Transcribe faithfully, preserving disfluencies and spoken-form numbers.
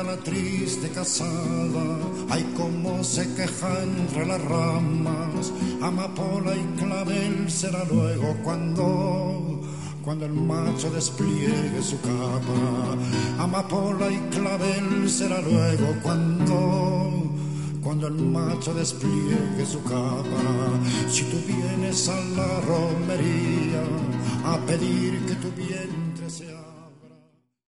busca la triste casada, ay cómo se queja entre las ramas, amapola y clavel será luego cuando, cuando el macho despliegue su capa, amapola y clavel será luego cuando, cuando el macho despliegue su capa. Si tú vienes a la romería a pedir que tu vientre sea